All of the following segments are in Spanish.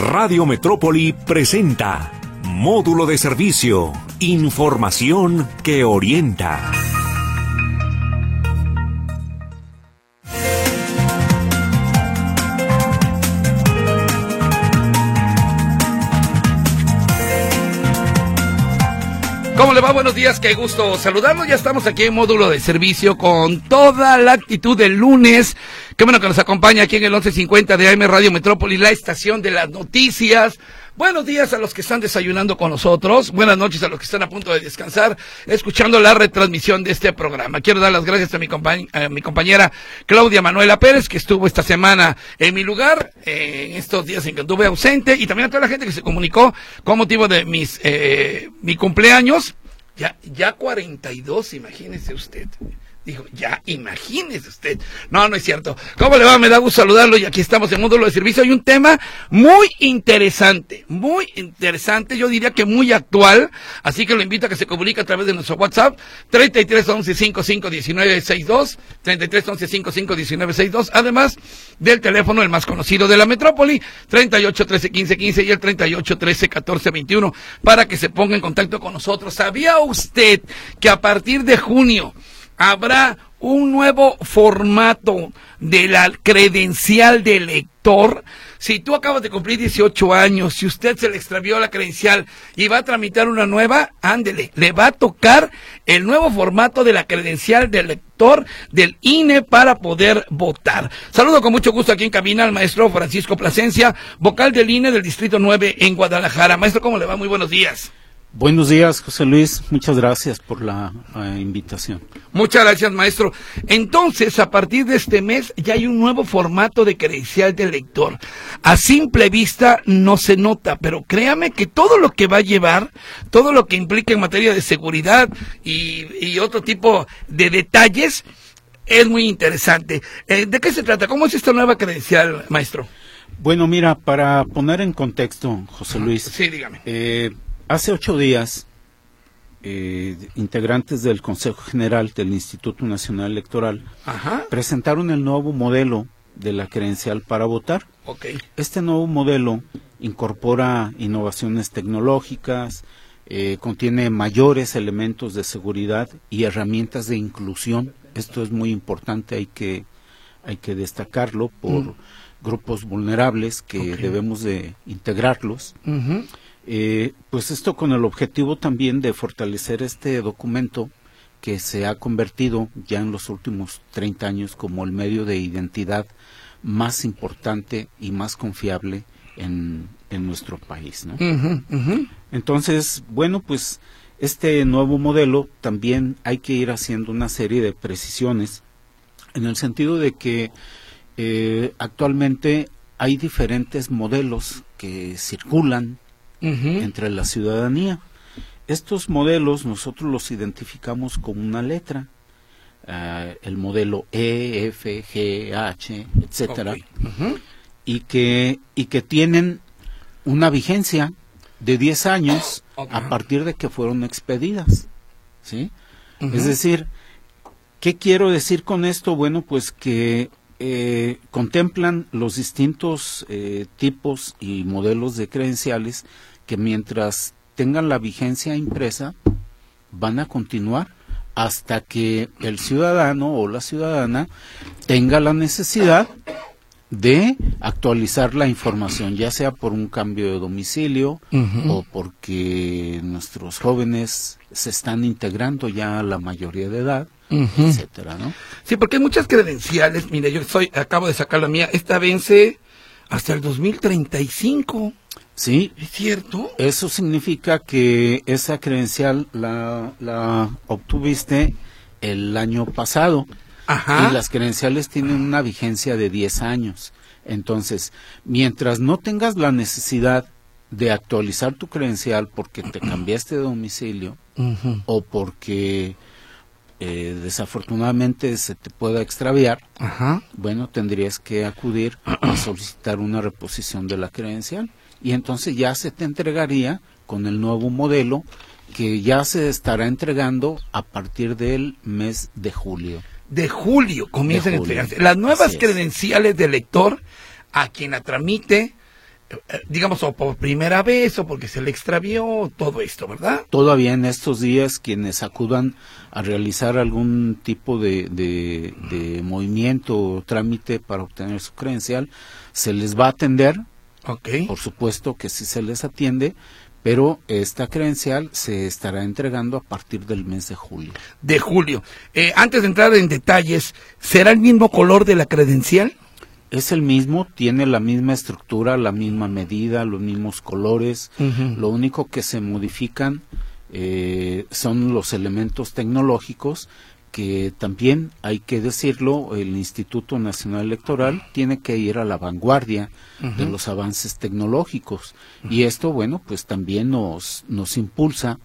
Radio Metrópoli presenta Módulo de Servicio, información que orienta. ¿Cómo le va? Buenos días, qué gusto saludarnos. Ya estamos aquí en Módulo de Servicio con toda la actitud del lunes. Qué bueno que nos acompaña aquí en el 1150 de AM Radio Metrópoli, la estación de las noticias. Buenos días a los que están desayunando con nosotros. Buenas noches a los que están a punto de descansar, escuchando la retransmisión de este programa. Quiero dar las gracias a mi compañera Claudia Manuela Pérez, que estuvo esta semana en mi lugar, en estos días en que estuve ausente, y también a toda la gente que se comunicó con motivo de mi cumpleaños. Ya 42, imagínese usted. Dijo, ya, imagínese usted. No, no es cierto. ¿Cómo le va? Me da gusto saludarlo y aquí estamos en Módulo de Servicio. Hay un tema muy interesante, yo diría que muy actual, así que lo invito a que se comunique a través de nuestro WhatsApp, 3311-551962, 3311-551962, además del teléfono, el más conocido de la metrópoli, 3813-1515 y el 3813-1421, para que se ponga en contacto con nosotros. ¿Sabía usted que a partir de junio habrá un nuevo formato de la credencial de lector? Si tú acabas de cumplir 18 años, si usted se le extravió la credencial y va a tramitar una nueva, ándele, le va a tocar el nuevo formato de la credencial de lector del INE para poder votar. Saludo con mucho gusto aquí en cabina al maestro Francisco Plasencia, vocal del INE del Distrito 9 en Guadalajara. Maestro, ¿cómo le va? Muy buenos días. Buenos días, José Luis. Muchas gracias por la invitación. Muchas gracias, maestro. Entonces, a partir de este mes ya hay un nuevo formato de credencial de lector. A simple vista no se nota, pero créame que todo lo que va a llevar, todo lo que implica en materia de seguridad y otro tipo de detalles, es muy interesante. ¿De qué se trata? ¿Cómo es esta nueva credencial, maestro? Bueno, mira, para poner en contexto, José Luis. Sí, dígame. Hace 8 días, integrantes del Consejo General del Instituto Nacional Electoral presentaron el nuevo modelo de la credencial para votar. Okay. Este nuevo modelo incorpora innovaciones tecnológicas, contiene mayores elementos de seguridad y herramientas de inclusión. Esto es muy importante, hay que destacarlo por grupos vulnerables que debemos de integrarlos. Pues esto con el objetivo también de fortalecer este documento que se ha convertido ya en los últimos 30 años como el medio de identidad más importante y más confiable en nuestro país, ¿no? Entonces, bueno, pues este nuevo modelo también hay que ir haciendo una serie de precisiones en el sentido de que actualmente hay diferentes modelos que circulan entre la ciudadanía. Estos modelos nosotros los identificamos con una letra, el modelo E, F, G, H, etcétera, y que tienen una vigencia de 10 años a partir de que fueron expedidas, ¿sí? Es decir, ¿qué quiero decir con esto? Bueno, pues que contemplan los distintos tipos y modelos de credenciales que mientras tengan la vigencia impresa van a continuar hasta que el ciudadano o la ciudadana tenga la necesidad de actualizar la información, ya sea por un cambio de domicilio o porque nuestros jóvenes se están integrando ya a la mayoría de edad, etcétera, ¿no? Sí, porque hay muchas credenciales. Mire, acabo de sacar la mía. Esta vence hasta el 2035. Sí. ¿Es cierto? Eso significa que esa credencial la obtuviste el año pasado. Y las credenciales tienen una vigencia de 10 años. Entonces, mientras no tengas la necesidad de actualizar tu credencial porque te cambiaste de domicilio o porque desafortunadamente se te pueda extraviar, bueno, tendrías que acudir a solicitar una reposición de la credencial y entonces ya se te entregaría con el nuevo modelo que ya se estará entregando a partir del mes de julio. De julio comienzan a entregarse las nuevas credenciales de lector a quien la tramite digamos, o por primera vez, o porque se le extravió, todo esto, ¿verdad? Todavía en estos días, quienes acudan a realizar algún tipo de movimiento o trámite para obtener su credencial, se les va a atender. Okay. Por supuesto que sí se les atiende, pero esta credencial se estará entregando a partir del mes de julio. De julio. Antes de entrar en detalles, ¿será el mismo color de la credencial? Es el mismo, tiene la misma estructura, la misma medida, los mismos colores. Lo único que se modifican son los elementos tecnológicos, que también, hay que decirlo, el Instituto Nacional Electoral tiene que ir a la vanguardia de los avances tecnológicos. Y esto, bueno, pues también nos impulsa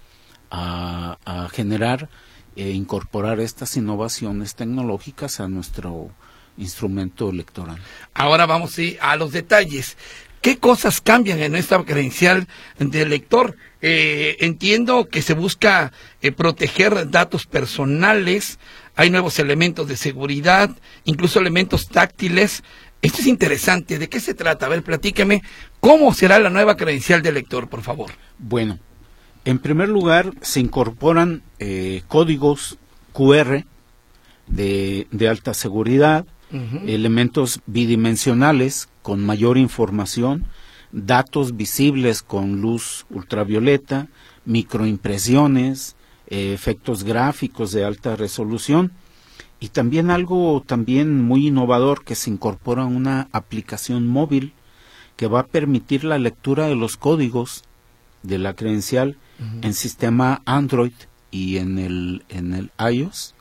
a generar e incorporar estas innovaciones tecnológicas a nuestro instrumento electoral. Ahora vamos a los detalles. ¿Qué cosas cambian en esta credencial de elector? Entiendo que se busca proteger datos personales, hay nuevos elementos de seguridad, incluso elementos táctiles. Esto es interesante. ¿De qué se trata? A ver, platíqueme, ¿cómo será la nueva credencial de elector, por favor? Bueno, en primer lugar, se incorporan códigos QR de alta seguridad, elementos bidimensionales con mayor información, datos visibles con luz ultravioleta, microimpresiones, efectos gráficos de alta resolución, y también algo también muy innovador, que se incorpora una aplicación móvil que va a permitir la lectura de los códigos de la credencial en sistema Android y en el iOS,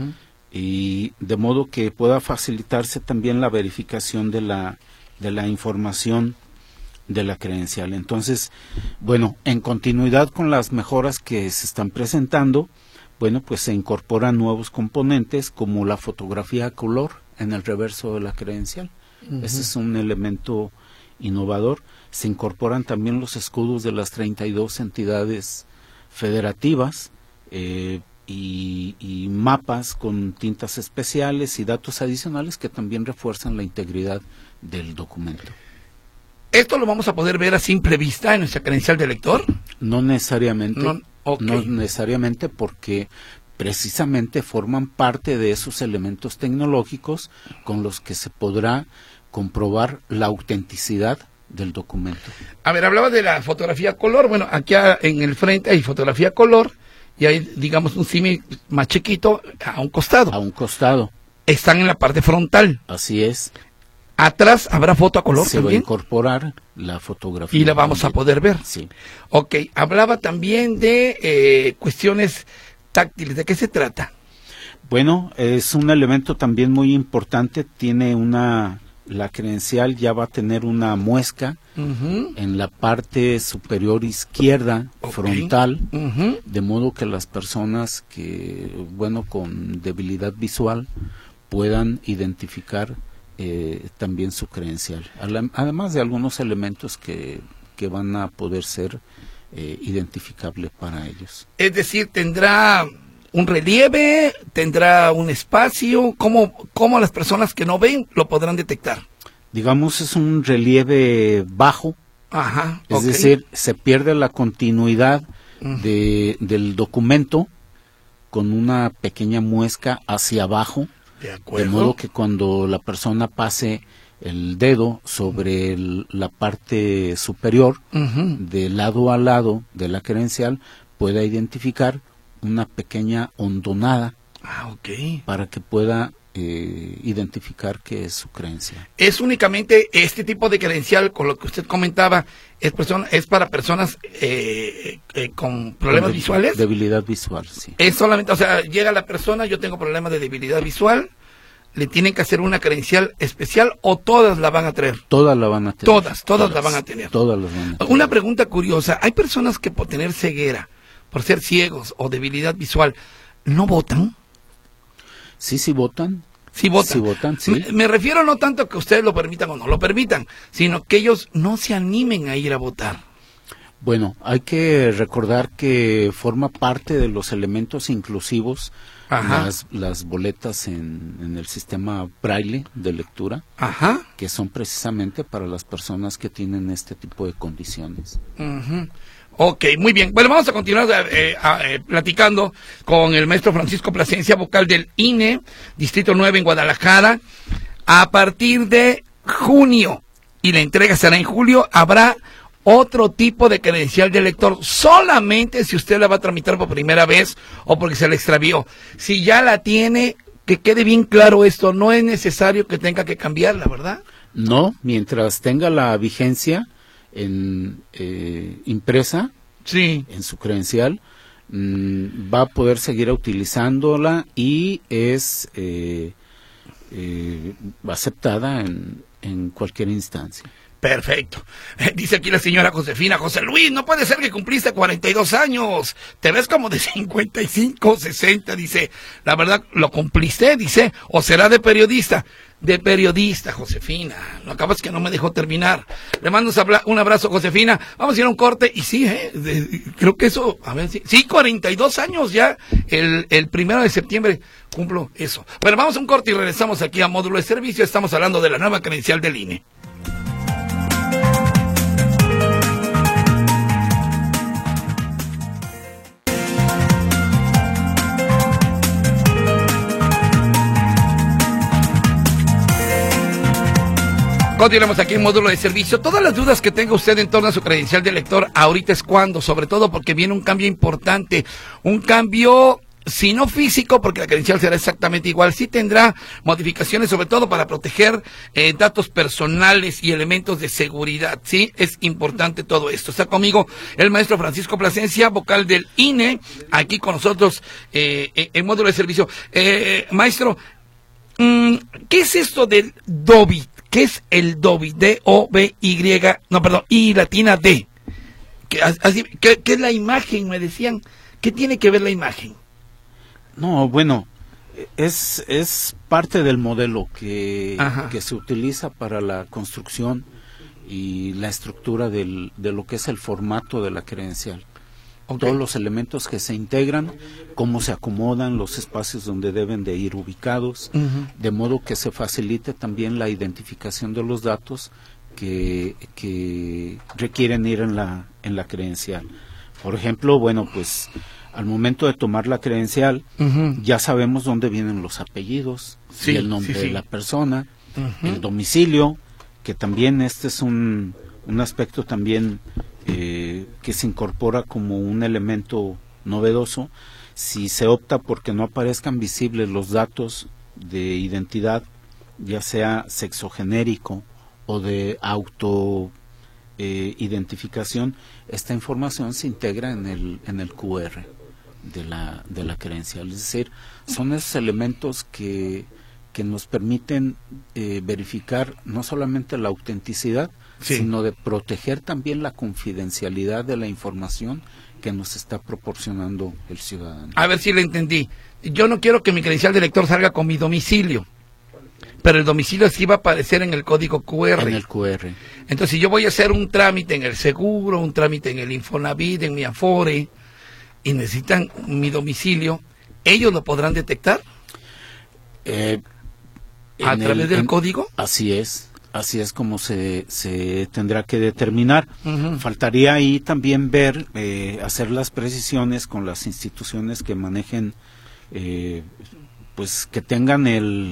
y de modo que pueda facilitarse también la verificación de la información de la credencial. Entonces, bueno, en continuidad con las mejoras que se están presentando, bueno, pues se incorporan nuevos componentes como la fotografía a color en el reverso de la credencial. Ese es un elemento innovador. Se incorporan también los escudos de las 32 entidades federativas, y mapas con tintas especiales y datos adicionales que también refuerzan la integridad del documento. ¿Esto lo vamos a poder ver a simple vista en nuestra credencial de elector? No necesariamente, no necesariamente, porque precisamente forman parte de esos elementos tecnológicos con los que se podrá comprobar la autenticidad del documento. A ver, hablaba de la fotografía color. Bueno, aquí en el frente hay fotografía color y hay, digamos, un símil más chiquito a un costado. A un costado. Están en la parte frontal. Así es. Atrás habrá foto a color se también. Va a incorporar la fotografía. Y la vamos a poder ver. Sí. Ok, hablaba también de cuestiones táctiles. ¿De qué se trata? Bueno, es un elemento también muy importante. Tiene la credencial ya va a tener una muesca en la parte superior izquierda, frontal, de modo que las personas que, bueno, con debilidad visual puedan identificar también su credencial, además de algunos elementos que van a poder ser identificables para ellos. Es decir, tendrá un relieve, tendrá un espacio. ¿Cómo las personas que no ven lo podrán detectar? Digamos, es un relieve bajo. Ajá. Es decir, se pierde la continuidad del documento con una pequeña muesca hacia abajo. De acuerdo. De modo que cuando la persona pase el dedo sobre la parte superior, de lado a lado de la credencial, pueda identificar una pequeña hondonada para que pueda identificar que es su credencial. Es únicamente este tipo de credencial, con lo que usted comentaba, es para personas con problemas visuales. Debilidad visual, sí. Es solamente, o sea, llega la persona, yo tengo problemas de debilidad visual, le tienen que hacer una credencial especial, o todas la van a traer. Todas la van a tener. Todas la van a tener. Todas las van a tener. Una pregunta curiosa, hay personas que por tener ceguera, por ser ciegos o debilidad visual, ¿no votan? Sí votan. Sí votan. Sí votan, sí. Me refiero no tanto que ustedes lo permitan o no lo permitan, sino que ellos no se animen a ir a votar. Bueno, hay que recordar que forma parte de los elementos inclusivos las boletas en el sistema Braille de lectura, que son precisamente para las personas que tienen este tipo de condiciones. Ok, muy bien. Bueno, vamos a continuar platicando con el maestro Francisco Plasencia, vocal del INE, Distrito 9 en Guadalajara. A partir de junio, y la entrega será en julio, habrá otro tipo de credencial de lector, solamente si usted la va a tramitar por primera vez o porque se le extravió. Si ya la tiene, que quede bien claro esto, no es necesario que tenga que cambiarla, ¿verdad? No, mientras tenga la vigencia impresa en su credencial, va a poder seguir utilizándola y es aceptada en cualquier instancia. Perfecto. Dice aquí la señora Josefina: José Luis, no puede ser que cumpliste 42 años. Te ves como de 55, 60. Dice, la verdad, ¿lo cumpliste? Dice, ¿o será de periodista? De periodista, Josefina. Lo acabas que no me dejó terminar. Le mando un abrazo, Josefina. Vamos a ir a un corte y sí, creo que eso, a ver, sí, 42 años ya. El 1 de septiembre cumplo eso. Bueno, vamos a un corte y regresamos aquí a Módulo de Servicio. Estamos hablando de la nueva credencial del INE. Continuamos aquí en Módulo de Servicio. Todas las dudas que tenga usted en torno a su credencial de lector, ahorita es cuando, sobre todo porque viene un cambio importante, un cambio, si no físico, porque la credencial será exactamente igual, sí tendrá modificaciones, sobre todo para proteger datos personales y elementos de seguridad, ¿sí? Es importante todo esto. Está conmigo el maestro Francisco Plasencia, vocal del INE, aquí con nosotros en Módulo de Servicio. Maestro, ¿qué es esto del DOBI? ¿Qué es el DOBI? D-O-B-Y, no, perdón, I latina D. ¿Qué es la imagen? Me decían. ¿Qué tiene que ver la imagen? No, bueno, es parte del modelo que se utiliza para la construcción y la estructura de lo que es el formato de la credencial. Todos los elementos que se integran, cómo se acomodan, los espacios donde deben de ir ubicados, de modo que se facilite también la identificación de los datos que requieren ir en la credencial. Por ejemplo, bueno, pues al momento de tomar la credencial, ya sabemos dónde vienen los apellidos, y el nombre de la persona, el domicilio, que también este es un aspecto también que se incorpora como un elemento novedoso. Si se opta porque no aparezcan visibles los datos de identidad, ya sea sexogenérico o de auto identificación, esta información se integra en el QR de la credencial. Es decir, son esos elementos que nos permiten verificar no solamente la autenticidad, sino de proteger también la confidencialidad de la información que nos está proporcionando el ciudadano. A ver si le entendí. Yo no quiero que mi credencial de lector salga con mi domicilio, pero el domicilio sí va a aparecer en el código QR. En el QR. Entonces, si yo voy a hacer un trámite en el seguro, un trámite en el Infonavit, en mi Afore, y necesitan mi domicilio, ¿ellos lo podrán detectar? ¿A través del código? Así es como se tendrá que determinar. Faltaría ahí también ver, hacer las precisiones con las instituciones que manejen, pues que tengan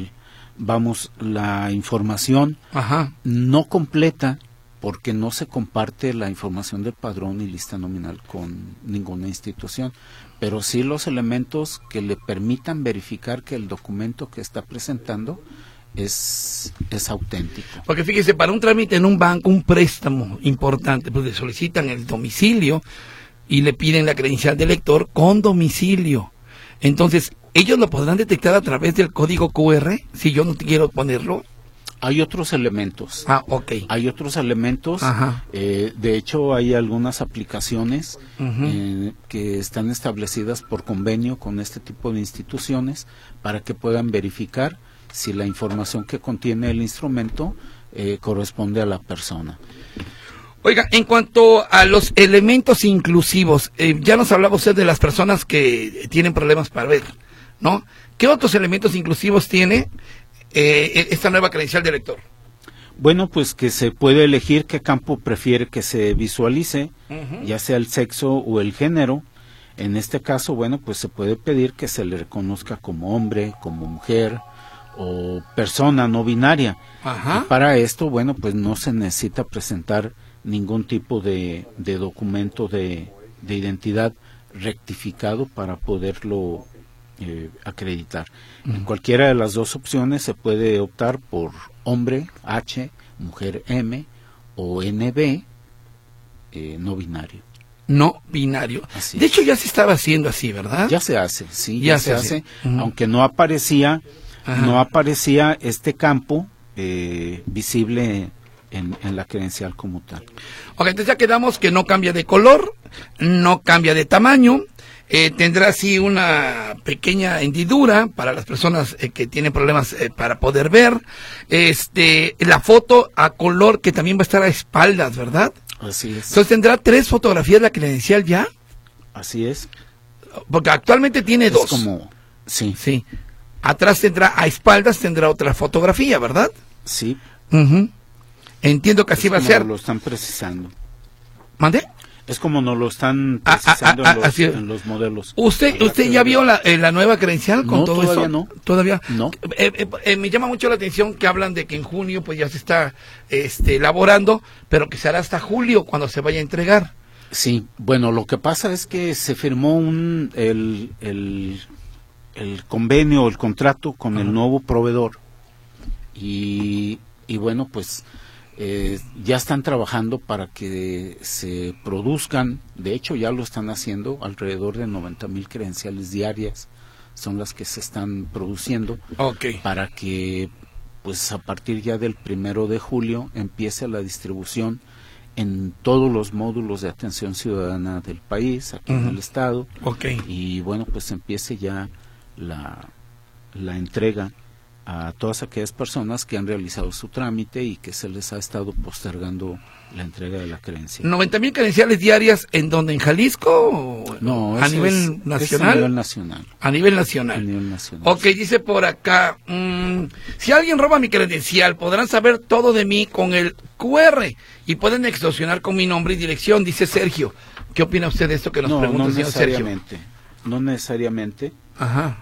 la información no completa, porque no se comparte la información del padrón y lista nominal con ninguna institución, pero sí los elementos que le permitan verificar que el documento que está presentando es auténtico. Porque fíjese, para un trámite en un banco, un préstamo importante, pues le solicitan el domicilio y le piden la credencial de lector con domicilio. Entonces, ¿ellos lo podrán detectar a través del código QR si yo no quiero ponerlo? Hay otros elementos. Hay otros elementos. De hecho, hay algunas aplicaciones que están establecidas por convenio con este tipo de instituciones para que puedan verificar si la información que contiene el instrumento corresponde a la persona. Oiga, en cuanto a los elementos inclusivos, ya nos hablaba usted de las personas que tienen problemas para ver, ¿no? ¿Qué otros elementos inclusivos tiene esta nueva credencial de lector? Bueno, pues que se puede elegir qué campo prefiere que se visualice, ya sea el sexo o el género. En este caso, bueno, pues se puede pedir que se le reconozca como hombre, como mujer o persona no binaria. Ajá. Y para esto, bueno, pues no se necesita presentar ningún tipo de documento de identidad rectificado para poderlo acreditar. En cualquiera de las dos opciones se puede optar por hombre H, mujer M o NB no binario. No binario. Así de es. hecho ya se estaba haciendo así, ¿verdad? Ya se hace, sí, Ya ya se se hace. hace, aunque no aparecía este campo visible en la credencial como tal. Ok, entonces ya quedamos que no cambia de color, no cambia de tamaño, tendrá así una pequeña hendidura para las personas que tienen problemas para poder ver, la foto a color que también va a estar a espaldas, ¿verdad? Así es. Entonces tendrá 3 fotografías la credencial ya, Así es. porque actualmente tiene Es 2. como, sí, Sí. Atrás tendrá, a espaldas tendrá otra fotografía, ¿verdad? sí. Ujú. Entiendo que así Es va a como ser. lo están precisando. ¿Mande? Es como nos lo están precisando así es. en los modelos. ¿Usted ya vio la nueva credencial con No, todo todavía eso? no. ¿Todavía? No. Me llama mucho la atención que hablan de que en junio pues ya se está elaborando, pero que será hasta julio cuando se vaya a entregar. Sí, bueno, lo que pasa es que se firmó el convenio, el contrato con el nuevo proveedor y bueno, pues ya están trabajando para que se produzcan, de hecho ya lo están haciendo, alrededor de 90,000 credenciales diarias son las que se están produciendo, Okay. para que pues a partir ya del 1 de julio empiece la distribución en todos los módulos de atención ciudadana del país, aquí en el estado, Okay. y bueno, pues empiece ya la entrega a todas aquellas personas que han realizado su trámite y que se les ha estado postergando la entrega de la credencial. 90,000 credenciales diarias, ¿en donde? ¿En Jalisco? ¿O No, a eso nivel es nacional? a nivel nacional. A nivel nacional. A nivel nacional. Ok, dice por acá, si alguien roba mi credencial, podrán saber todo de mí con el QR y pueden extorsionar con mi nombre y dirección, dice Sergio. ¿Qué opina usted de esto que nos pregunta el señor Sergio? No necesariamente. Ajá.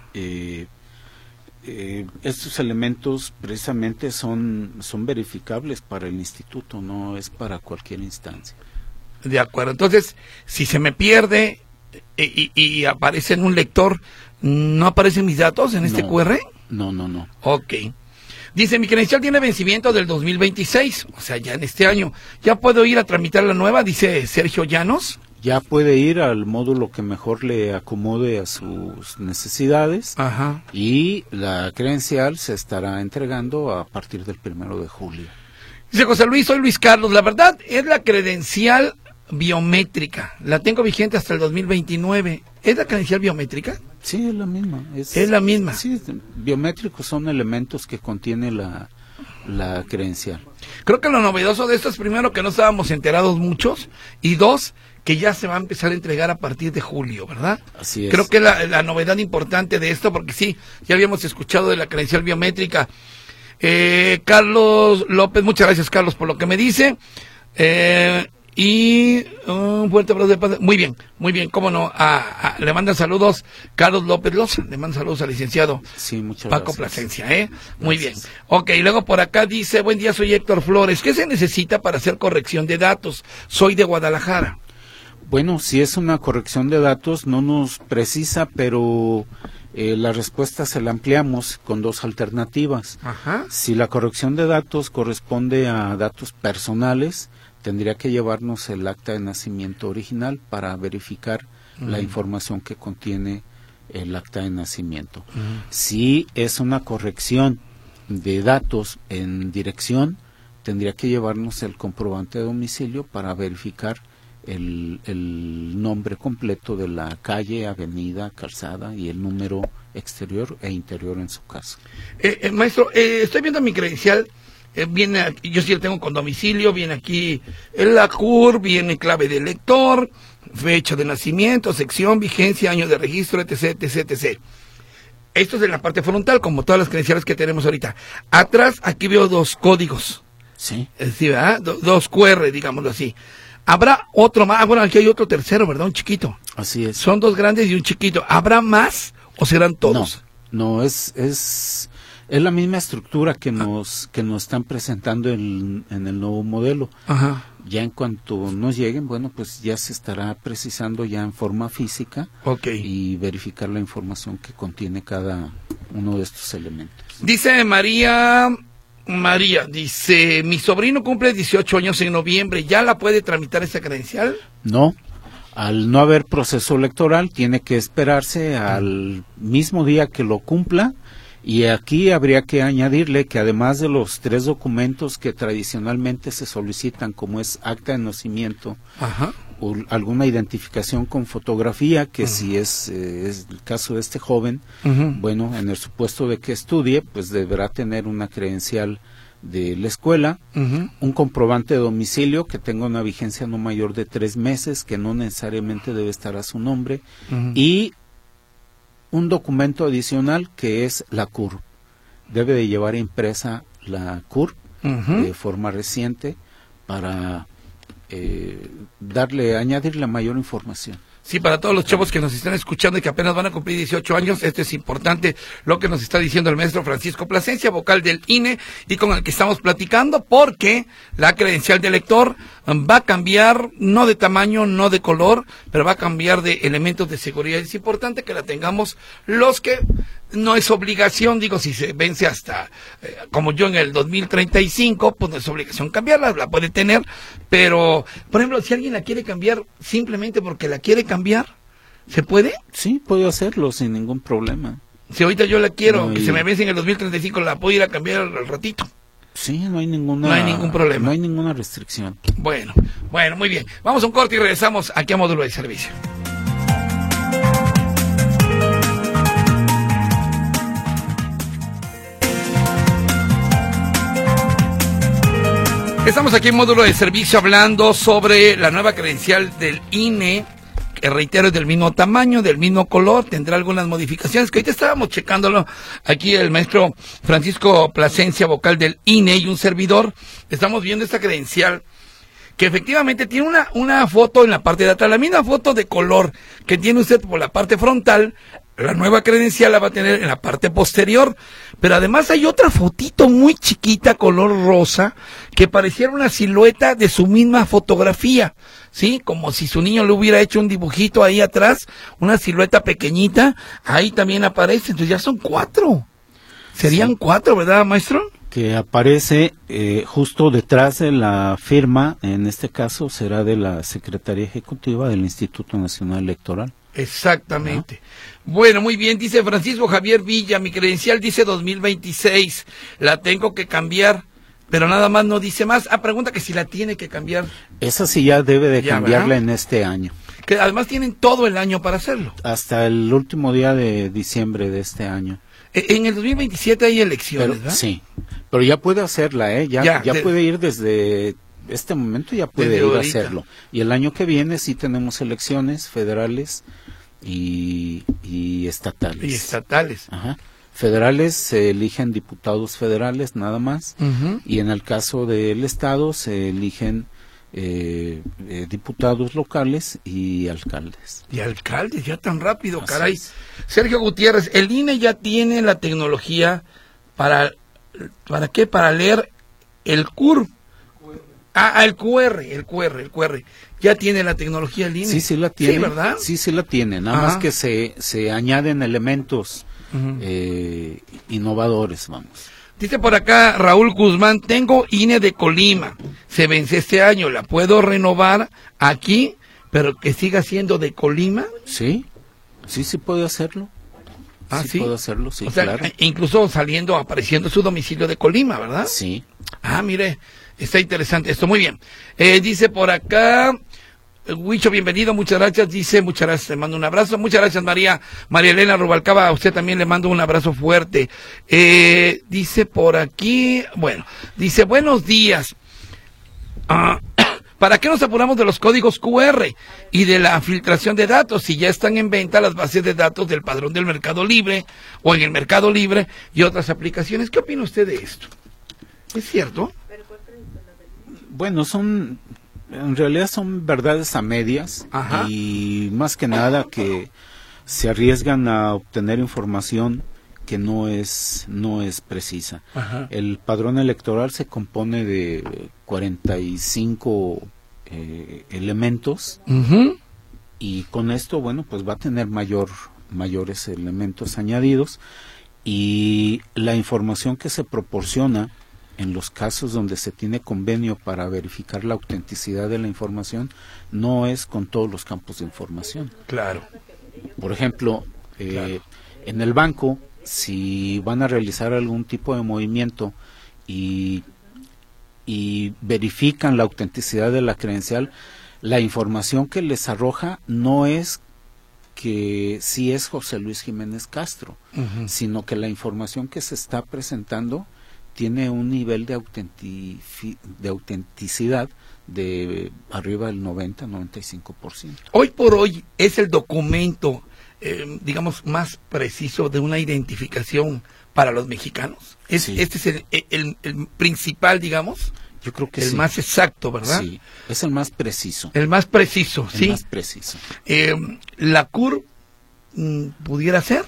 Estos elementos precisamente son verificables para el instituto, no es para cualquier instancia. De acuerdo, entonces, si se me pierde y aparece en un lector, ¿no aparecen mis datos en este QR? No. Ok. Dice, mi credencial tiene vencimiento del 2026, o sea, ya en este año. ¿Ya puedo ir a tramitar la nueva? Dice Sergio Llanos. Ya puede ir al módulo que mejor le acomode a sus necesidades. Ajá. Y la credencial se estará entregando a partir del 1 de julio. Dice José Luis, soy Luis Carlos. La verdad es la credencial biométrica. La tengo vigente hasta el 2029. ¿Es la credencial biométrica? Sí, es la misma. Es la misma. Sí, biométricos son elementos que contiene la credencial. Creo que lo novedoso de esto es, primero, que no estábamos enterados muchos, y 2, que ya se va a empezar a entregar a partir de julio, ¿verdad? Así es. Creo que la novedad importante de esto, porque sí, ya habíamos escuchado de la credencial biométrica. Carlos López, muchas gracias, Carlos, por lo que me dice. Y un fuerte abrazo de paz. Muy bien, cómo no. Le mandan saludos Carlos López Loza, le mandan saludos al licenciado Sí, muchas Paco gracias. Plasencia, Muy bien. Gracias. Ok, luego por acá dice, buen día, soy Héctor Flores. ¿Qué se necesita para hacer corrección de datos? Soy de Guadalajara. Bueno, si es una corrección de datos, no nos precisa, pero la respuesta se la ampliamos con 2 alternativas. Ajá. Si la corrección de datos corresponde a datos personales, tendría que llevarnos el acta de nacimiento original para verificar la información que contiene el acta de nacimiento. Si es una corrección de datos en dirección, tendría que llevarnos el comprobante de domicilio para verificar el nombre completo de la calle, avenida, calzada y el número exterior e interior en su caso. Maestro, estoy viendo mi credencial viene, yo sí lo tengo con domicilio, viene aquí la CUR, viene clave de lector, fecha de nacimiento, sección, vigencia, año de registro, etc, etc, etc. Esto es en la parte frontal, como todas las credenciales que tenemos ahorita. Atrás, aquí veo 2 códigos. Sí. Es decir, ¿verdad? 2 QR, digámoslo así. Habrá otro más, bueno, aquí hay otro tercero, ¿verdad? Un chiquito. Así es. Son 2 grandes y un chiquito. ¿Habrá más o serán todos? No, es la misma estructura que nos están presentando en el nuevo modelo. Ajá. Ya en cuanto nos lleguen, bueno, pues ya se estará precisando ya en forma física. Okay. Y verificar la información que contiene cada uno de estos elementos. Dice María, dice, mi sobrino cumple 18 años en noviembre, ¿ya la puede tramitar esa credencial? No, al no haber proceso electoral tiene que esperarse al mismo día que lo cumpla. Y aquí habría que añadirle que además de los 3 documentos que tradicionalmente se solicitan, como es acta de nacimiento, ajá, o alguna identificación con fotografía, que si es el caso de este joven, bueno, en el supuesto de que estudie, pues deberá tener una credencial de la escuela, un comprobante de domicilio que tenga una vigencia no mayor de 3 meses, que no necesariamente debe estar a su nombre, y un documento adicional que es la CURP. Debe de llevar impresa la CURP de forma reciente para añadirle mayor información. Sí, para todos los chavos que nos están escuchando y que apenas van a cumplir 18 años, esto es importante lo que nos está diciendo el maestro Francisco Plasencia, vocal del INE, y con el que estamos platicando, porque la credencial de lector va a cambiar, no de tamaño, no de color, pero va a cambiar de elementos de seguridad. Es importante que la tengamos los que no es obligación, digo, si se vence hasta, como yo en el 2035, pues no es obligación cambiarla, la puede tener, pero, por ejemplo, si alguien la quiere cambiar simplemente porque la quiere cambiar, ¿se puede? Sí, puede hacerlo sin ningún problema. Si ahorita yo la quiero, No, que se me vence en el 2035, la puedo ir a cambiar al ratito. Sí, no hay ningún problema. No hay ninguna restricción. Bueno, muy bien. Vamos a un corte y regresamos aquí a Módulo de Servicio. Estamos aquí en Módulo de Servicio hablando sobre la nueva credencial del INE, que reitero es del mismo tamaño, del mismo color, tendrá algunas modificaciones, que ahorita estábamos checándolo aquí el maestro Francisco Plasencia, vocal del INE, y un servidor. Estamos viendo esta credencial que efectivamente tiene una foto en la parte de atrás, la misma foto de color que tiene usted por la parte frontal. La nueva credencial la va a tener en la parte posterior, pero además hay otra fotito muy chiquita, color rosa, que pareciera una silueta de su misma fotografía, ¿sí? Como si su niño le hubiera hecho un dibujito ahí atrás, una silueta pequeñita, ahí también aparece, entonces ya son 4. Serían 4, ¿verdad, maestro? Que aparece justo detrás de la firma, en este caso será de la Secretaría Ejecutiva del Instituto Nacional Electoral. Exactamente. Bueno, muy bien, dice Francisco Javier Villa, mi credencial dice 2026, la tengo que cambiar, pero nada más no dice más. Pregunta que si la tiene que cambiar. Esa sí ya debe de cambiarla, ¿verdad? En este año. Que además tienen todo el año para hacerlo. Hasta el último día de diciembre de este año. En el 2027 hay elecciones, ¿verdad? Sí, pero ya puede hacerla, ya puede ir desde este momento, ya puede ir a hacerlo. Y el año que viene sí tenemos elecciones federales y estatales. Y estatales. Ajá. Federales se eligen diputados federales nada más, y en el caso del estado se eligen diputados locales y alcaldes. Y alcaldes, ya tan rápido, así caray. Es. Sergio Gutiérrez, el INE ya tiene la tecnología ¿para qué? Para leer el CUR. El QR. Ya tiene la tecnología el INE. Sí la tiene. Sí, ¿verdad? Sí la tiene, nada más que se añaden elementos innovadores, vamos. Dice por acá Raúl Guzmán, tengo INE de Colima, se vence este año, ¿la puedo renovar aquí, pero que siga siendo de Colima? Sí puede hacerlo. Sí puede hacerlo, sí, o sea, claro. Incluso apareciendo su domicilio de Colima, ¿verdad? Sí. Mire, está interesante esto, muy bien. Dice por acá Huicho, bienvenido, muchas gracias, dice, muchas gracias, te mando un abrazo, muchas gracias María Elena Rubalcaba, a usted también le mando un abrazo fuerte. Dice por aquí, bueno, dice, buenos días. ¿Para qué nos apuramos de los códigos QR y de la filtración de datos si ya están en venta las bases de datos del padrón del Mercado Libre o en el Mercado Libre y otras aplicaciones? ¿Qué opina usted de esto? ¿Es cierto? Bueno, en realidad son verdades a medias. Ajá. Y más que nada que se arriesgan a obtener información que no es precisa. Ajá. El padrón electoral se compone de 45 elementos. Uh-huh. Y con esto, bueno, pues va a tener mayores elementos añadidos, y la información que se proporciona en los casos donde se tiene convenio para verificar la autenticidad de la información no es con todos los campos de información. Claro. Por ejemplo, claro, en el banco, si van a realizar algún tipo de movimiento y verifican la autenticidad de la credencial, la información que les arroja no es que si es José Luis Jiménez Castro, uh-huh, sino que la información que se está presentando tiene un nivel de autenticidad de arriba del 90-95%. Hoy por hoy es el documento, digamos, más preciso de una identificación para los mexicanos. Sí. Este es el principal, digamos. Yo creo que el sí. más exacto, ¿verdad? Sí, es el más preciso. El más preciso, sí. El más preciso. ¿La CUR pudiera ser?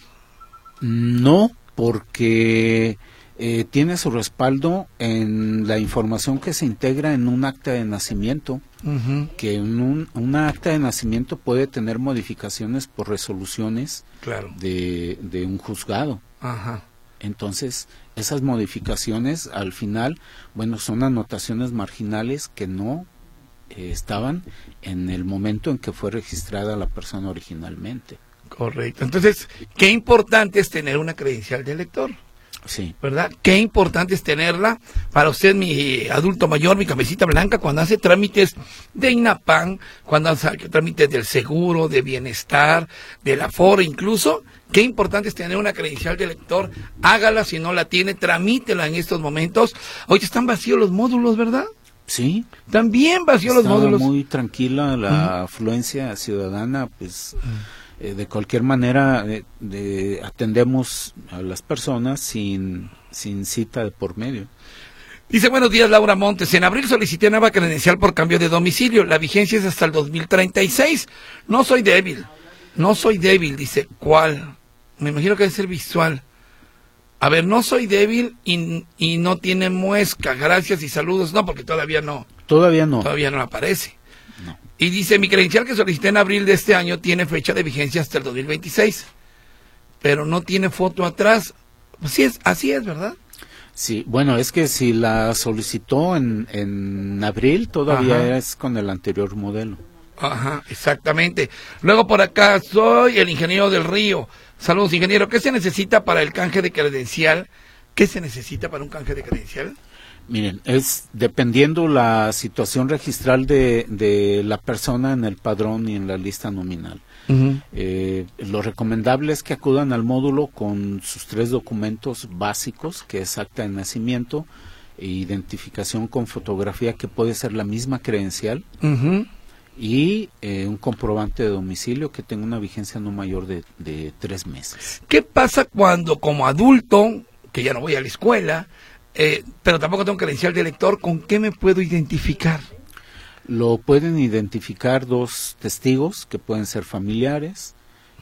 No, porque tiene su respaldo en la información que se integra en un acta de nacimiento, uh-huh, que una acta de nacimiento puede tener modificaciones por resoluciones, claro, de un juzgado. Ajá. Entonces, esas modificaciones al final, bueno, son anotaciones marginales que no estaban en el momento en que fue registrada la persona originalmente. Correcto. Entonces, qué importante es tener una credencial de elector. Sí. ¿Verdad? Qué importante es tenerla para usted, mi adulto mayor, mi cabecita blanca, cuando hace trámites de INAPAN, cuando hace trámites del seguro, de bienestar, del Afore incluso. Qué importante es tener una credencial de elector. Hágala, si no la tiene, tramítela en estos momentos. Hoy están vacíos los módulos, ¿verdad? Sí. También vacíos los módulos. Muy tranquila la afluencia ciudadana, pues... de cualquier manera atendemos a las personas sin cita de por medio. Dice, buenos días, Laura Montes. En abril solicité nueva credencial por cambio de domicilio. La vigencia es hasta el 2036. No soy débil, dice. ¿Cuál? Me imagino que debe ser visual. A ver, no soy débil y no tiene muesca. Gracias y saludos. No, porque todavía no. Todavía no aparece. No. Y dice, mi credencial que solicité en abril de este año tiene fecha de vigencia hasta el 2026, pero no tiene foto atrás. Pues sí así es, ¿verdad? Sí, bueno, es que si la solicitó en abril, todavía, ajá, es con el anterior modelo. Ajá, exactamente. Luego por acá, soy el ingeniero del Río. Saludos, ingeniero. ¿Qué se necesita para el canje de credencial? ¿Qué se necesita para un canje de credencial? Miren, es dependiendo la situación registral de la persona en el padrón y en la lista nominal. Uh-huh. Lo recomendable es que acudan al módulo con sus 3 documentos básicos, que es acta de nacimiento, e identificación con fotografía, que puede ser la misma credencial, uh-huh, y un comprobante de domicilio que tenga una vigencia no mayor de 3 meses. ¿Qué pasa cuando como adulto, que ya no voy a la escuela, pero tampoco tengo credencial de elector, ¿con qué me puedo identificar? Lo pueden identificar 2 testigos, que pueden ser familiares,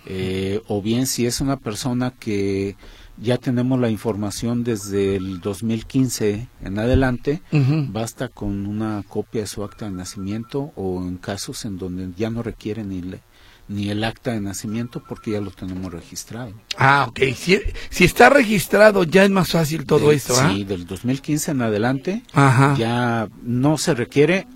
o bien si es una persona que ya tenemos la información desde el 2015 en adelante, uh-huh, basta con una copia de su acta de nacimiento, o en casos en donde ya no requiere ni el acta de nacimiento porque ya lo tenemos registrado. Ah, ok. Si está registrado ya es más fácil todo esto, ¿ah? Sí, del 2015 en adelante, ajá, ya no se requiere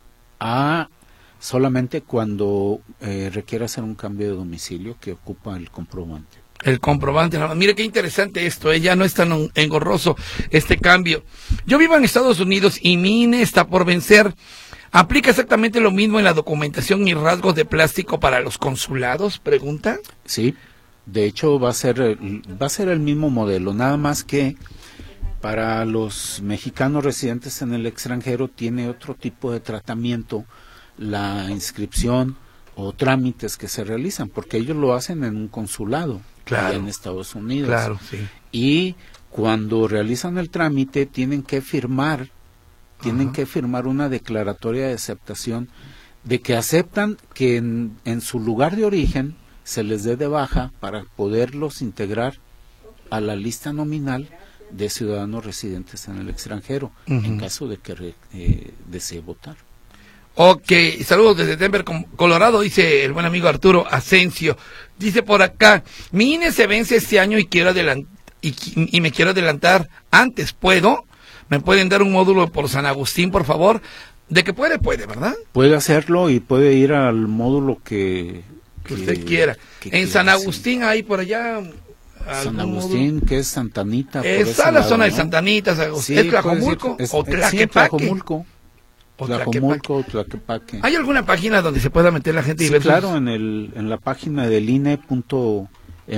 solamente cuando requiere hacer un cambio de domicilio que ocupa el comprobante. El comprobante, mire qué interesante esto, ya no es tan engorroso este cambio. Yo vivo en Estados Unidos y mi INE está por vencer. ¿Aplica exactamente lo mismo en la documentación y rasgos de plástico para los consulados? Pregunta. Sí, de hecho va a ser el mismo modelo, nada más que para los mexicanos residentes en el extranjero tiene otro tipo de tratamiento la inscripción o trámites que se realizan, porque ellos lo hacen en un consulado allá en Estados Unidos. Claro, sí. Y cuando realizan el trámite tienen que firmar una declaratoria de aceptación de que aceptan que en su lugar de origen se les dé de baja para poderlos integrar a la lista nominal de ciudadanos residentes en el extranjero, en caso de que desee votar. Ok, saludos desde Denver, Colorado, dice el buen amigo Arturo Asensio. Dice por acá, mi INE se vence este año y me quiero adelantar antes, ¿puedo? ¿Me pueden dar un módulo por San Agustín, por favor? De que puede, ¿verdad? Puede hacerlo y puede ir al módulo que usted quiera. En San Agustín, ahí por allá... San Agustín, que es Santa Anita. Está la zona de Santa Anita, ¿es Tlajomulco o Tlaquepaque? Tlajomulco, Tlaquepaque. ¿Hay alguna página donde se pueda meter la gente y ver? Claro, en la página del INE.mx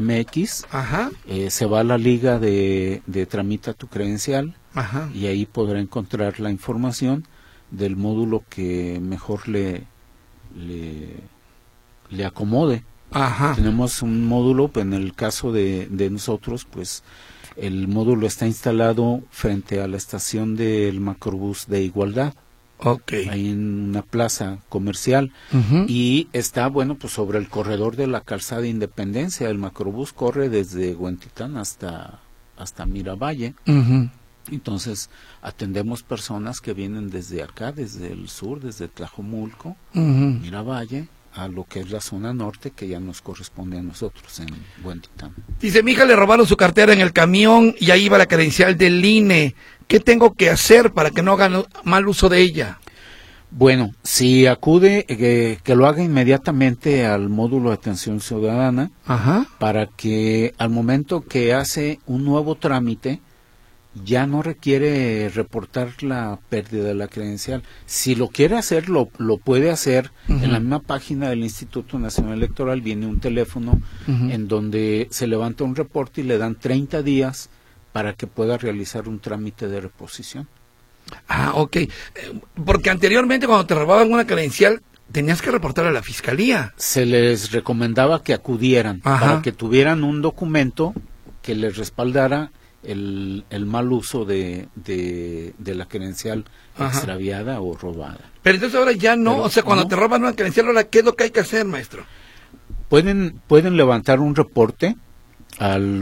se va a la liga de Tramita tu credencial. Ajá. Y ahí podrá encontrar la información del módulo que mejor le acomode. Ajá. Tenemos un módulo, en el caso de nosotros, pues el módulo está instalado frente a la estación del Macrobús de Igualdad. Ahí en una plaza comercial. Y está, pues sobre el corredor de la calzada Independencia. El Macrobús corre desde Huentitán hasta Miravalle. Entonces atendemos personas que vienen desde acá, desde el sur, desde Tlajomulco, Miravalle, a lo que es la zona norte, que ya nos corresponde a nosotros en Huentitán. Dice, mi hija le robaron su cartera en el camión y ahí va la credencial del INE. ¿Qué tengo que hacer para que no hagan mal uso de ella? Bueno, si acude, que lo haga inmediatamente al módulo de atención ciudadana, para que al momento que hace un nuevo trámite, ya no requiere reportar la pérdida de la credencial. Si lo quiere hacer, lo puede hacer. En la misma página del Instituto Nacional Electoral viene un teléfono en donde se levanta un reporte y le dan 30 días para que pueda realizar un trámite de reposición. Ok. Porque anteriormente cuando te robaban una credencial tenías que reportar a la fiscalía. Se les recomendaba que acudieran para que tuvieran un documento que les respaldara el mal uso de la credencial extraviada o robada. Pero entonces ahora ya no, cuando te roban una credencial, ahora ¿qué es lo que hay que hacer, maestro? Pueden levantar un reporte al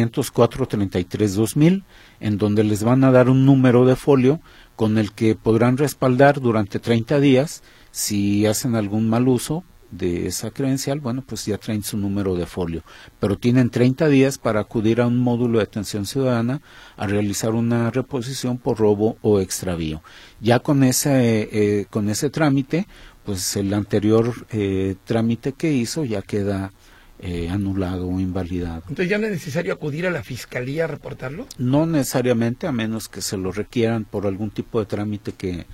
804-33-2000, en donde les van a dar un número de folio con el que podrán respaldar durante 30 días si hacen algún mal uso de esa credencial. Pues ya traen su número de folio, pero tienen 30 días para acudir a un módulo de atención ciudadana a realizar una reposición por robo o extravío. Ya con ese trámite, pues el anterior trámite que hizo ya queda anulado o invalidado. Entonces ya no es necesario acudir a la fiscalía a reportarlo. No necesariamente, a menos que se lo requieran por algún tipo de trámite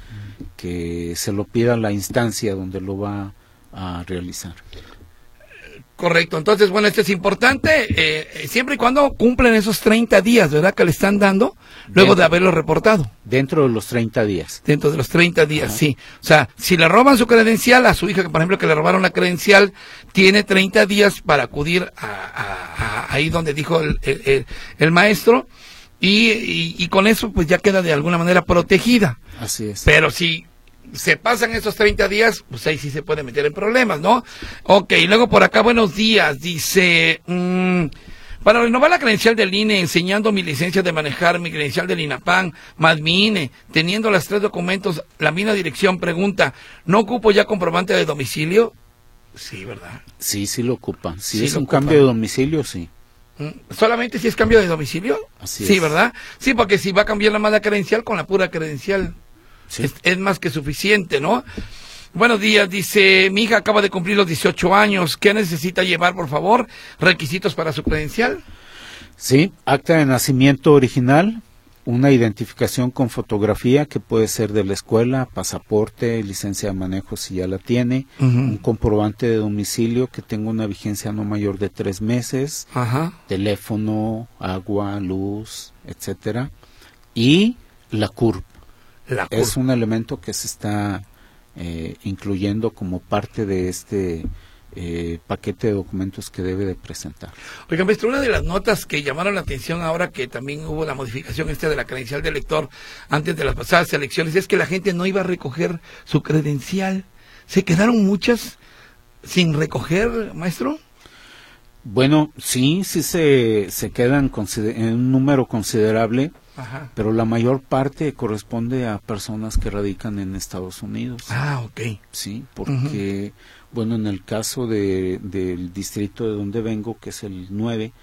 que se lo pida la instancia donde lo va a realizar. Correcto, entonces esto es importante, siempre y cuando cumplen esos 30 días, ¿verdad? Que le están dando, luego de haberlo reportado. Dentro de los 30 días. Dentro de los 30 días, sí. O sea, si le roban su credencial a su hija, que por ejemplo que le robaron la credencial, tiene 30 días para acudir a ahí donde dijo el maestro, y con eso pues ya queda de alguna manera protegida. Así es. Pero si se pasan esos 30 días, pues ahí sí se puede meter en problemas, ¿no? Ok, y luego por acá, buenos días, dice, para renovar la credencial del INE, enseñando mi licencia de manejar, mi credencial del INAPAN, más mi INE, teniendo los 3 documentos, la misma dirección, pregunta, ¿no ocupo ya comprobante de domicilio? Sí, ¿verdad? Sí lo ocupa. Si es un cambio de domicilio, sí. ¿Solamente si es cambio de domicilio? Así es. Sí, ¿verdad? Sí, porque si va a cambiar la mala credencial, con la pura credencial sí. Es más que suficiente, ¿no? Buenos días, dice, mi hija acaba de cumplir los 18 años, ¿qué necesita llevar, por favor? ¿Requisitos para su credencial? Sí, acta de nacimiento original, una identificación con fotografía que puede ser de la escuela, pasaporte, licencia de manejo si ya la tiene, un comprobante de domicilio que tenga una vigencia no mayor de 3 meses, teléfono, agua, luz, etcétera, y la CURP. Es un elemento que se está incluyendo como parte de este paquete de documentos que debe de presentar. Oiga, maestro, una de las notas que llamaron la atención ahora que también hubo la modificación de la credencial de elector antes de las pasadas elecciones es que la gente no iba a recoger su credencial. ¿Se quedaron muchas sin recoger, maestro? Bueno, sí se quedan en un número considerable, pero la mayor parte corresponde a personas que radican en Estados Unidos. Ok. Sí, porque, bueno, en el caso del distrito de donde vengo, que es el 9,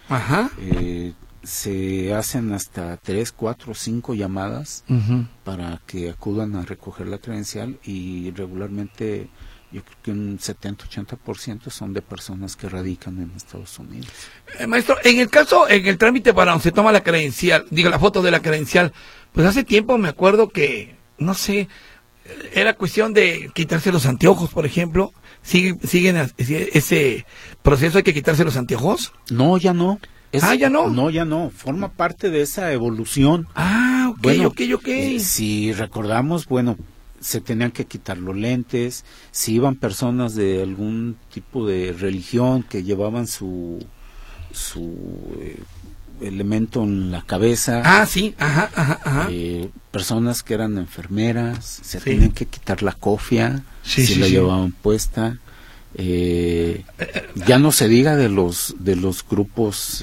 se hacen hasta 3, 4, 5 llamadas para que acudan a recoger la credencial y regularmente yo creo que un 70-80% son de personas que radican en Estados Unidos. Maestro, en el trámite para donde se toma la credencial, la foto de la credencial, pues hace tiempo me acuerdo que, no sé, era cuestión de quitarse los anteojos, por ejemplo. ¿Siguen ese proceso? ¿Hay que quitarse los anteojos? No, ya no. ¿ya no? No, ya no. Forma parte de esa evolución. Ok, bueno, ok. Si recordamos, bueno, se tenían que quitar los lentes. Si iban personas de algún tipo de religión que llevaban su elemento en la cabeza. Sí, personas que eran enfermeras, se tenían que quitar la cofia, si la llevaban puesta. Ya no se diga de los grupos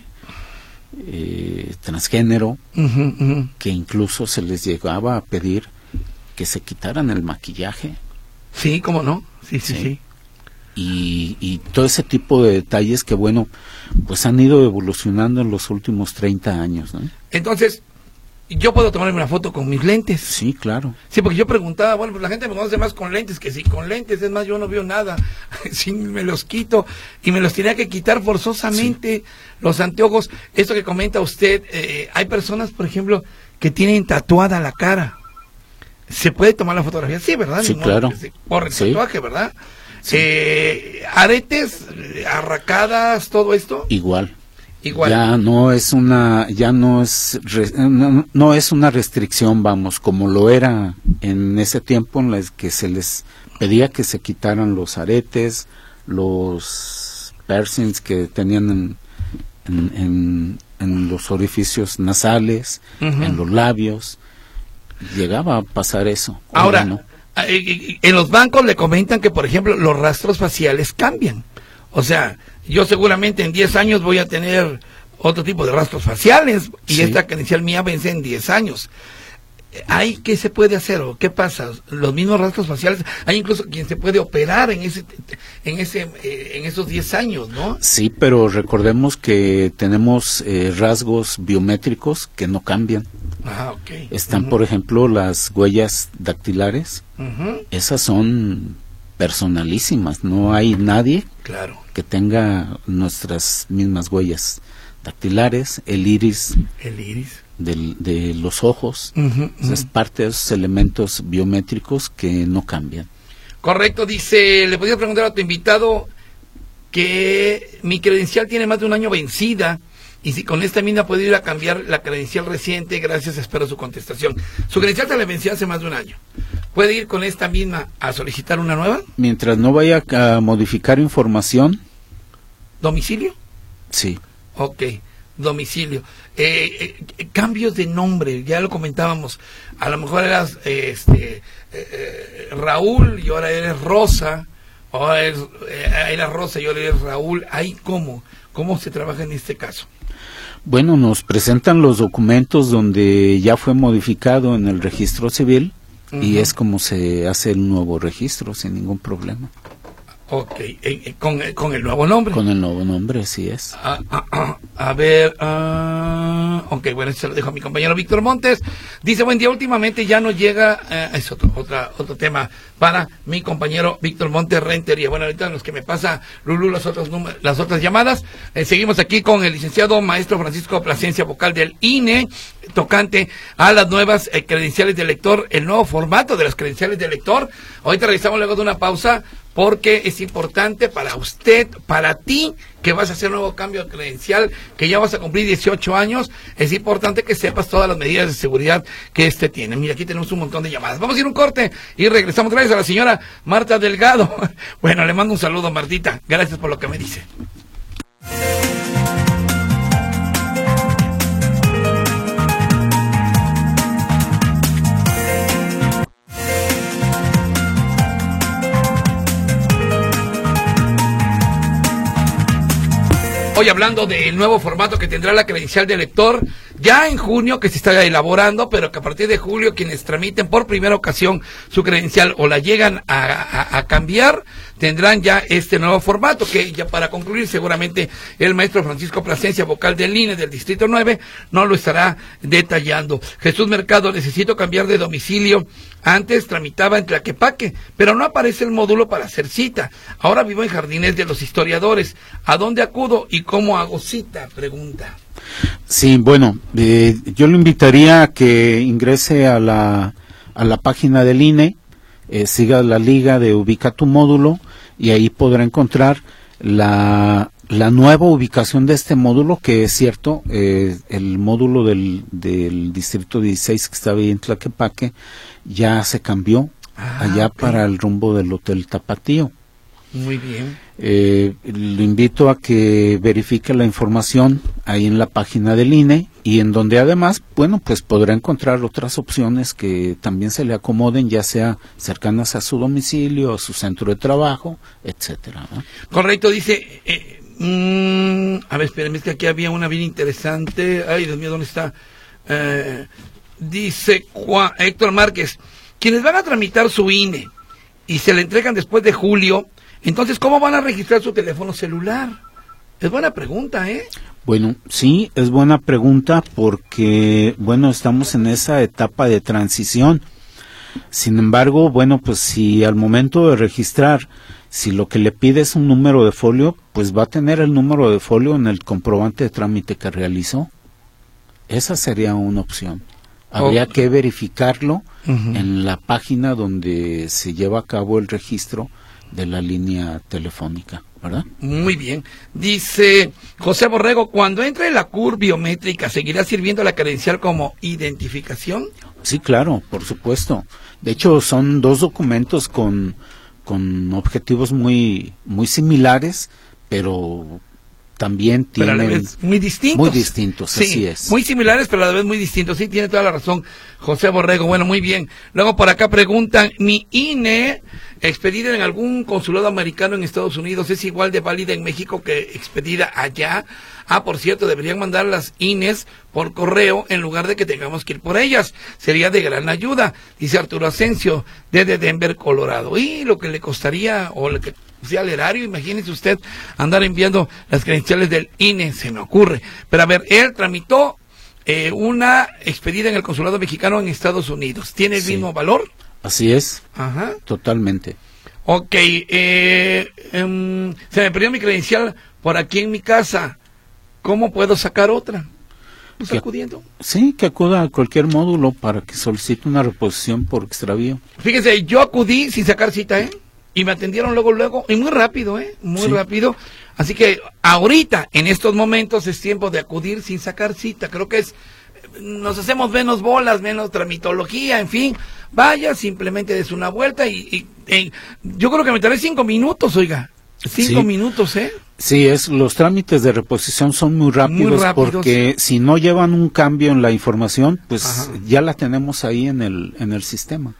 transgénero, que incluso se les llegaba a pedir que se quitaran el maquillaje. Sí, ¿cómo no? Sí. Y todo ese tipo de detalles que, bueno, pues han ido evolucionando en los últimos 30 años, ¿no? Entonces, ¿yo puedo tomarme una foto con mis lentes? Sí, claro. Sí, porque yo preguntaba, bueno, pues la gente me conoce más con lentes que sin con lentes, es más, yo no veo nada, si me los quito, y me los tenía que quitar forzosamente, los anteojos. Esto que comenta usted, hay personas, por ejemplo, que tienen tatuada la cara. ¿Se puede tomar la fotografía? Sí, ¿verdad? Sí, claro. Por el tatuaje, ¿verdad? Sí. Aretes, arracadas, todo esto. Igual. Ya no es una restricción, vamos, como lo era en ese tiempo en el que se les pedía que se quitaran los aretes, los piercings que tenían en los orificios nasales, en los labios. Llegaba a pasar eso. Ahora, no. En los bancos le comentan que, por ejemplo, los rastros faciales cambian. O sea, yo seguramente en 10 años voy a tener otro tipo de rastros faciales y esta credencial mía vence en 10 años. ¿Qué se puede hacer o qué pasa? Los mismos rastros faciales, hay incluso quien se puede operar en esos 10 años, ¿no? Sí, pero recordemos que tenemos rasgos biométricos que no cambian. Okay. Están, por ejemplo, las huellas dactilares. Esas son personalísimas. No hay nadie que tenga nuestras mismas huellas dactilares, el iris. De los ojos. Es parte de esos elementos biométricos que no cambian. Correcto, dice, le podía preguntar a tu invitado que mi credencial tiene más de un año vencida y si con esta misma puedo ir a cambiar la credencial reciente. Gracias, espero su contestación. Su credencial se le venció hace más de un año. ¿Puede ir con esta misma a solicitar una nueva? Mientras no vaya a modificar información. ¿Domicilio? Sí. Ok, domicilio. Cambios de nombre, ya lo comentábamos. A lo mejor eras Raúl y ahora eres Rosa. Ahora eras Rosa y ahora eres Raúl. ¿Ahí cómo se trabaja en este caso? Bueno, nos presentan los documentos donde ya fue modificado en el registro civil y es como se hace el nuevo registro sin ningún problema. Ok, con el nuevo nombre. Con el nuevo nombre, así es. A ver, Ok, bueno, eso se lo dejo a mi compañero Víctor Montes. Dice, buen día, últimamente ya no llega, es otro tema para mi compañero Víctor Montes Rentería. Bueno, ahorita los que me pasa Lulú las otras llamadas. Seguimos aquí con el licenciado maestro Francisco Plasencia, vocal del INE, tocante a las nuevas credenciales de lector, el nuevo formato de las credenciales de lector. Ahorita realizamos luego de una pausa, porque es importante para usted, para ti, que vas a hacer un nuevo cambio de credencial, que ya vas a cumplir 18 años, es importante que sepas todas las medidas de seguridad que tiene. Mira, aquí tenemos un montón de llamadas. Vamos a ir a un corte y regresamos. Gracias a la señora Marta Delgado. Bueno, le mando un saludo, Martita. Gracias por lo que me dice. Hoy hablando del nuevo formato que tendrá la credencial de lector, ya en junio, que se está elaborando, pero que a partir de julio quienes tramiten por primera ocasión su credencial o la llegan a cambiar, tendrán ya este nuevo formato, que ya para concluir seguramente el maestro Francisco Plasencia, vocal del INE del Distrito 9, no lo estará detallando. Jesús Mercado, necesito cambiar de domicilio. Antes tramitaba en Tlaquepaque, pero no aparece el módulo para hacer cita. Ahora vivo en Jardines de los Historiadores. ¿A dónde acudo y cómo hago cita? Pregunta. Sí, bueno, yo lo invitaría a que ingrese a la página del INE, siga la liga de Ubica tu módulo, y ahí podrá encontrar la nueva ubicación de este módulo, que es cierto, el módulo del Distrito 16 que estaba ahí en Tlaquepaque ya se cambió allá para el rumbo del Hotel Tapatío. Muy bien. Lo invito a que verifique la información ahí en la página del INE, y en donde además, bueno, pues podrá encontrar otras opciones que también se le acomoden, ya sea cercanas a su domicilio, a su centro de trabajo, etcétera, ¿no? Correcto, dice, a ver, espérenme, es que aquí había una bien interesante. Ay, Dios mío, ¿dónde está? Dice Héctor Márquez, quienes van a tramitar su INE y se le entregan después de julio, entonces, ¿cómo van a registrar su teléfono celular? Es buena pregunta, ¿eh? Bueno, sí, es buena pregunta porque, bueno, estamos en esa etapa de transición. Sin embargo, bueno, pues si al momento de registrar, si lo que le pide es un número de folio, pues va a tener el número de folio en el comprobante de trámite que realizó. Esa sería una opción. Habría que verificarlo en la página donde se lleva a cabo el registro de la línea telefónica, ¿verdad? Muy bien. Dice José Borrego, cuando entre la CUR biométrica, ¿seguirá sirviendo la credencial como identificación? Sí, claro, por supuesto. De hecho, son dos documentos con objetivos muy similares, pero también tienen... Pero a la vez muy distintos. Muy distintos, sí, así es. Muy similares, pero a la vez muy distintos. Sí, tiene toda la razón José Borrego. Bueno, muy bien. Luego por acá preguntan, ¿mi INE expedida en algún consulado americano en Estados Unidos es igual de válida en México que expedida allá? Ah, por cierto, deberían mandar las INES por correo en lugar de que tengamos que ir por ellas. Sería de gran ayuda, dice Arturo Asensio, desde Denver, Colorado. Y lo que le costaría, o lo que sea al erario, imagínese usted andar enviando las credenciales del INE, se me ocurre. Pero a ver, él tramitó una expedida en el consulado mexicano en Estados Unidos. ¿Tiene el mismo valor? Así es. Ajá. Totalmente. Ok, se me perdió mi credencial por aquí en mi casa. ¿Cómo puedo sacar otra? Pues acudiendo. Sí, que acuda a cualquier módulo para que solicite una reposición por extravío. Fíjese, yo acudí sin sacar cita, y me atendieron luego, y muy rápido, muy rápido. Así que ahorita, en estos momentos, es tiempo de acudir sin sacar cita. Creo que nos hacemos menos bolas, menos tramitología, en fin. Vaya, simplemente des una vuelta y yo creo que me tardé 5 minutos, oiga. 5 minutos, Sí, los trámites de reposición son muy rápidos, porque si no llevan un cambio en la información, pues ya la tenemos ahí en el sistema.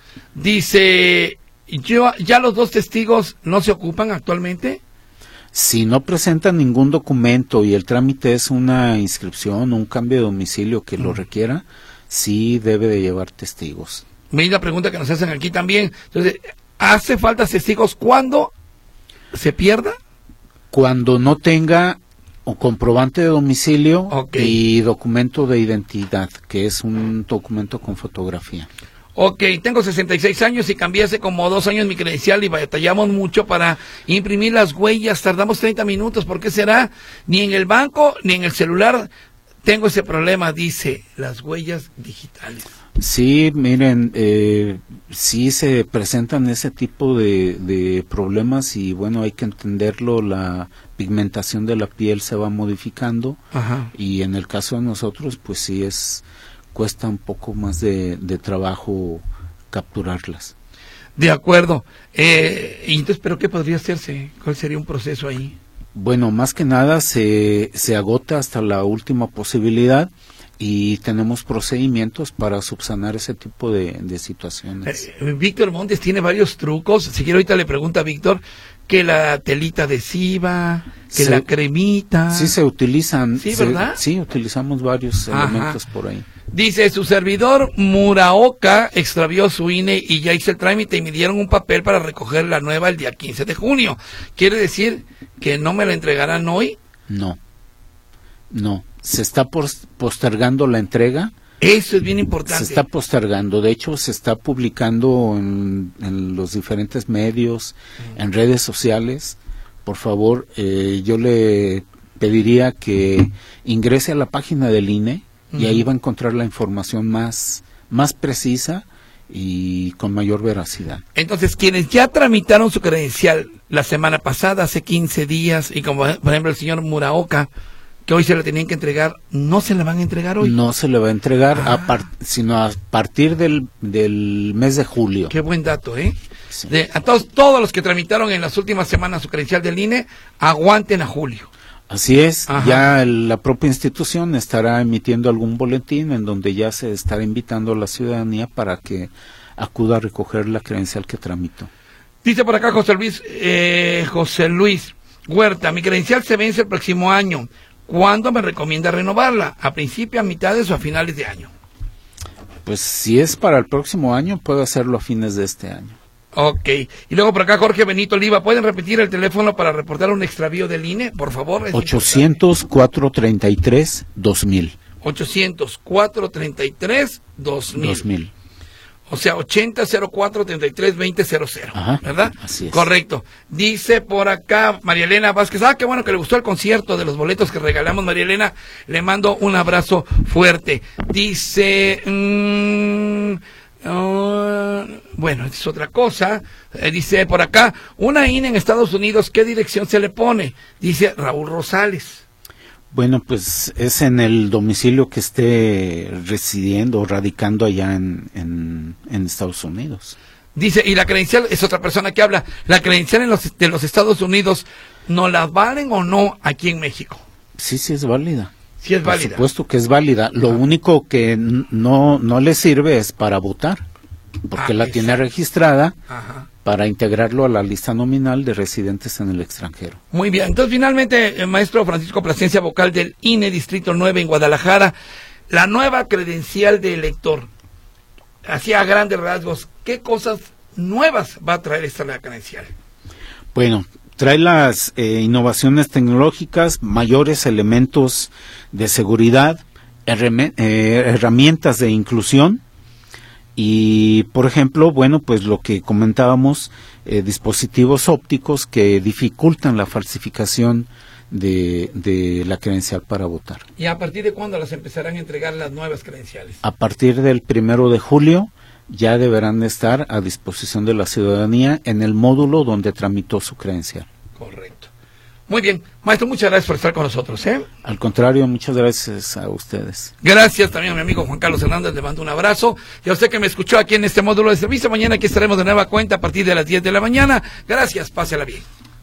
Dice, ¿ya los 2 testigos no se ocupan actualmente? Si no presentan ningún documento y el trámite es una inscripción o un cambio de domicilio que lo requiera, sí debe de llevar testigos. Mira la pregunta que nos hacen aquí también. Entonces, ¿hace falta testigos cuando se pierda? Cuando no tenga O comprobante de domicilio, Okay. y documento de identidad, que es un documento con fotografía. Ok, tengo 66 años y cambié hace como 2 años mi credencial y batallamos mucho para imprimir las huellas. Tardamos 30 minutos. ¿Por qué será? Ni en el banco ni en el celular tengo ese problema, dice, las huellas digitales. Sí, miren, sí se presentan ese tipo de problemas y bueno, hay que entenderlo, la pigmentación de la piel se va modificando. Ajá. Y en el caso de nosotros, pues sí cuesta un poco más de trabajo capturarlas. De acuerdo. Y entonces, ¿pero qué podría hacerse? ¿Cuál sería un proceso ahí? Bueno, más que nada se agota hasta la última posibilidad y tenemos procedimientos para subsanar ese tipo de situaciones. Víctor Montes tiene varios trucos. Si quiere ahorita le pregunta a Víctor que la telita adhesiva, que la cremita. Sí se utilizan. Sí, ¿verdad? Sí, utilizamos varios elementos por ahí. Dice, su servidor Muraoka extravió su INE y ya hice el trámite y me dieron un papel para recoger la nueva el día 15 de junio. ¿Quiere decir que no me la entregarán hoy? No. Se está postergando la entrega. Eso es bien importante. Se está postergando. De hecho, se está publicando en los diferentes medios, en redes sociales. Por favor, yo le pediría que ingrese a la página del INE y ahí va a encontrar la información más precisa y con mayor veracidad. Entonces, quienes ya tramitaron su credencial la semana pasada, hace 15 días, y como por ejemplo el señor Muraoka, que hoy se la tenían que entregar, ¿no se la van a entregar hoy? No se le va a entregar sino a partir del mes de julio. Qué buen dato, ¿eh? Sí. A todos los que tramitaron en las últimas semanas su credencial del INE, aguanten a julio. Así es. Ajá. Ya la propia institución estará emitiendo algún boletín en donde ya se estará invitando a la ciudadanía para que acuda a recoger la credencial que tramitó. Dice por acá José Luis Huerta, mi credencial se vence el próximo año. ¿Cuándo me recomienda renovarla? ¿A principios, a mitades o a finales de año? Pues si es para el próximo año, puedo hacerlo a fines de este año. Ok. Y luego por acá Jorge Benito Oliva, ¿pueden repetir el teléfono para reportar un extravío del INE, por favor? 800-433-2000. 800-433-2000. O sea, 80-04-33-20-00. Ajá, ¿verdad? así es. Correcto. Dice por acá María Elena Vázquez, qué bueno que le gustó el concierto de los boletos que regalamos, María Elena. Le mando un abrazo fuerte. Dice... bueno, es otra cosa. Dice por acá, una INE en Estados Unidos, ¿qué dirección se le pone? Dice Raúl Rosales. Bueno, pues es en el domicilio que esté residiendo o radicando allá en Estados Unidos. Dice, y la credencial, es otra persona que habla, la credencial de los Estados Unidos, ¿no la valen o no aquí en México? Sí es válida. Sí es válida. Por supuesto que es válida. Lo único que no le sirve es para votar, porque la tiene registrada. Ajá. Para integrarlo a la lista nominal de residentes en el extranjero. Muy bien, entonces finalmente, el maestro Francisco Plasencia, vocal del INE Distrito 9 en Guadalajara, la nueva credencial de elector, así a grandes rasgos, ¿qué cosas nuevas va a traer esta nueva credencial? Bueno, trae las innovaciones tecnológicas, mayores elementos de seguridad, herramientas de inclusión. Y, por ejemplo, bueno, pues lo que comentábamos, dispositivos ópticos que dificultan la falsificación de la credencial para votar. ¿Y a partir de cuándo las empezarán a entregar las nuevas credenciales? A partir del 1 de julio ya deberán estar a disposición de la ciudadanía en el módulo donde tramitó su credencial. Correcto. Muy bien, maestro, muchas gracias por estar con nosotros, ¿eh? Al contrario, muchas gracias a ustedes. Gracias también a mi amigo Juan Carlos Hernández, le mando un abrazo. Y a usted que me escuchó aquí en este módulo de servicio, mañana aquí estaremos de nueva cuenta a partir de las 10 de la mañana. Gracias, pásela bien.